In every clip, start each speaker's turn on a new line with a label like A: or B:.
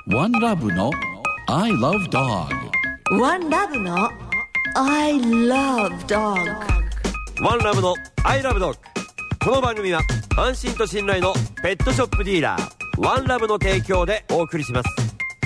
A: One Love の I Love Dog。
B: One Love の I Love Dog。
C: One Love の I Love Dog。 この番組は安心と信頼のペットショップディーラーワンラブの提供でお送りします。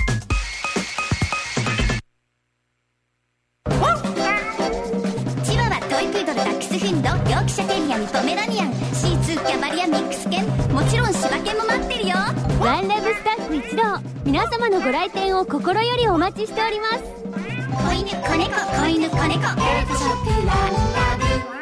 D: チワワ、トイプードル、ダックスフンド、ヨークシャテリアン、ポメラニアン、シーツー、キャバリア、ミックス犬、もちろん柴犬も待ってるよ。
E: ワンラブスタッフ一同、皆様のご来店を心よりお待ちしております。
D: 子犬、子猫、子犬、子猫、ペットショップワンラ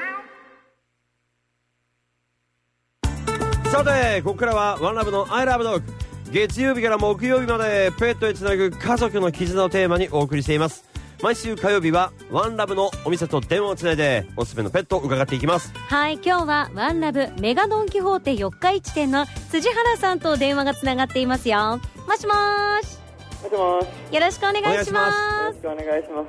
D: ブ。
C: さてここからはワンラブの I Love Dog。 月曜日から木曜日までペットへつなぐ家族の絆をテーマにお送りしています。毎週火曜日はワンラブのお店と電話をつないでおすすめのペットを伺っていきます。
F: はい、今日はワンラブメガドンキホーテ四日市店の辻原さんと電話がつながっていますよ。もしもーし。
G: もしもし。
F: よろしくお願いします。
G: よろしくお願いします。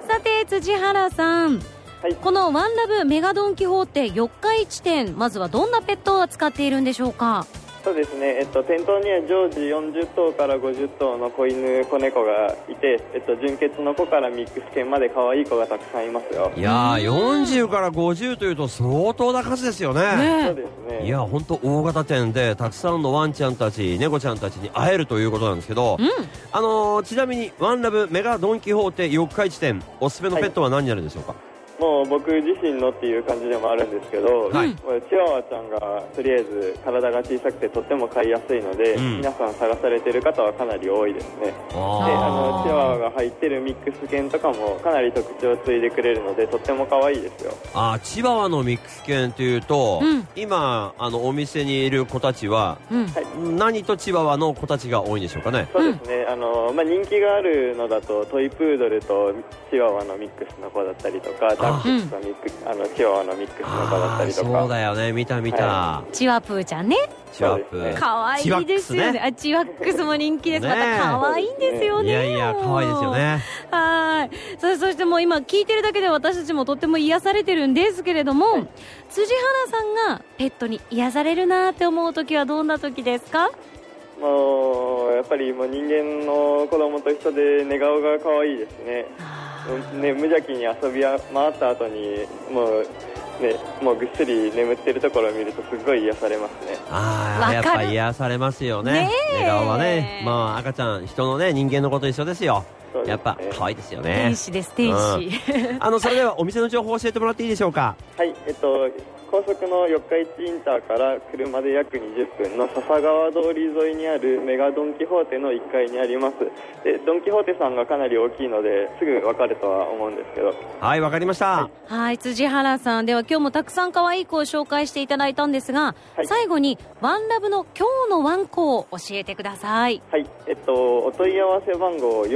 F: さて辻原さん、
G: はい、
F: このワンラブメガドンキホーテ四日市店、まずはどんなペットを扱っているんでしょうか？
G: そうですね、店頭には常時40頭から50頭の子犬子猫がいて、純血の子からミックス犬まで可愛い子がたくさんいますよ。
C: いやー、40から50というと相当な数ですよね。
G: そうですね。
C: いや本当大型店でたくさんのワンちゃんたち猫ちゃんたちに会えるということなんですけど、ちなみにワンラブメガドンキホーテ四日市店おすすめのペットは何になるんでしょうか？
G: もう僕自身のっていう感じでもあるんですけど、
C: はい、
G: チワワちゃんがとりあえず体が小さくてとっても飼いやすいので、皆さん探されてる方はかなり多いですね。でチワワが入ってるミックス犬とかもかなり特徴を継いでくれるのでとっても可愛いですよ。
C: チワワのミックス犬というと、今お店にいる子たちは、何とチワワの子たちが多いんでしょうかね？
G: そうですね、人気があるのだとトイプードルとチワワのミックスの子だったりとか、ダックスとチワワのミックスの子だったりとか。
C: そうだよね、見た、
F: チワプーちゃんね。
C: チワプー
F: かわいいですよね。チワックスも人気です。またかわいいんですよね。
C: いやかわいいですよね。
F: はい。そしてもう今聞いてるだけで私たちもとっても癒されてるんですけれども、辻原さんがペットに癒されるなって思う時はどんな時ですか？
G: もうやっぱりもう人間の子供と一緒で寝顔が可愛いですね。無邪気に遊び回った後にもうぐっすり眠ってるところを見るとすごい癒されますね。
C: やっぱ癒されますよね。寝顔はね、赤ちゃん人のね人間の子と一緒ですよ。やっぱ可愛いですよね。
F: 天使です、天使。
C: それではお店の情報を教えてもらっていいでしょうか？
G: はい、高速の四日市インターから車で約20分の笹川通り沿いにあるメガドンキホーテの1階にあります。でドンキホーテさんがかなり大きいのですぐ分かるとは思うんですけど。
C: はい、わかりました。
F: はい、辻原さん、では今日もたくさん可愛い子を紹介していただいたんですが、最後にワンラブの今日のワンコを教えてください。
G: はい、お問い合わせ番号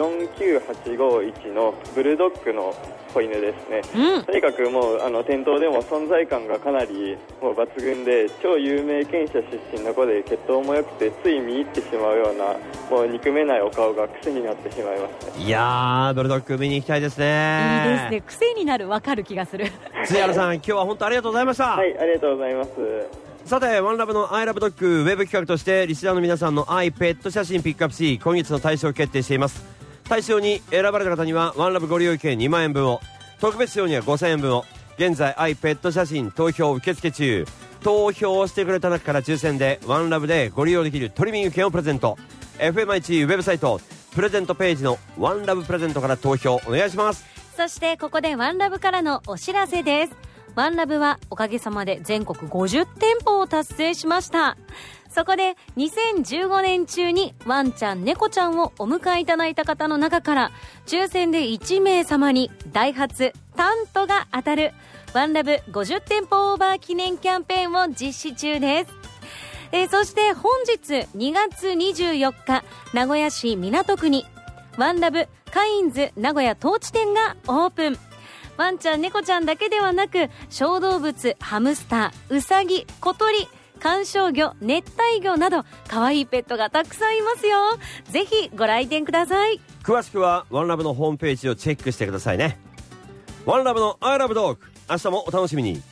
G: 49851のブルドッグの子犬ですね。とにかくもう店頭でも存在感がかなりもう抜群で、超有名犬舎出身の子で血統も良くてつい見入ってしまうようなもう憎めないお顔が癖になってしまいますね。
C: いやー、ブルドッグ見に行きたいですね。
F: いいですね、癖になる、わかる気がする。
C: 辻原さん、今日は本当ありがとうございました。
G: はい、ありがとうございます。
C: さてワンラブの I Love Dog ウェブ企画としてリスナーの皆さんの愛ペット写真ピックアップし、今月の大賞を決定しています。大賞に選ばれた方にはワンラブご利用券2万円分を、特別賞には5000円分を。現在愛ペット写真投票受付中。投票してくれた中から抽選でワンラブでご利用できるトリミング券をプレゼント。 FMI1 ウェブサイトプレゼントページのワンラブプレゼントから投票お願いします。
F: そしてここでワンラブからのお知らせです。ワンラブはおかげさまで全国50店舗を達成しました。そこで2015年中にワンちゃん猫ちゃんをお迎えいただいた方の中から抽選で1名様にダイハツタントが当たるワンラブ50店舗オーバー記念キャンペーンを実施中です。そして本日2月24日名古屋市港区にワンラブカインズ名古屋当地店がオープン。ワンちゃん猫ちゃんだけではなく小動物ハムスターウサギ小鳥観賞魚熱帯魚など可愛いペットがたくさんいますよ。ぜひご来店ください。
C: 詳しくはワンラブのホームページをチェックしてくださいね。ワンラブの I Love Dog、 明日もお楽しみに。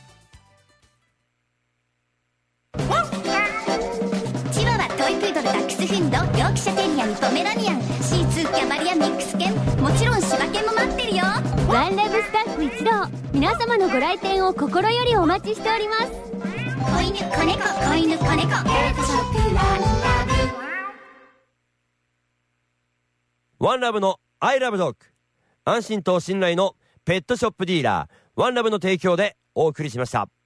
D: チワワ、トイプードル、ダックスフンド、ヨークシャテリアン、ポメラニアン、
E: ワンラブスタッフ一同、皆様のご来店を心よりお待ちしております。
D: 子犬子猫子犬子猫ペットショップワンラブ。
C: ワンラブのアイラブドッグ、安心と信頼のペットショップディーラーワンラブの提供でお送りしました。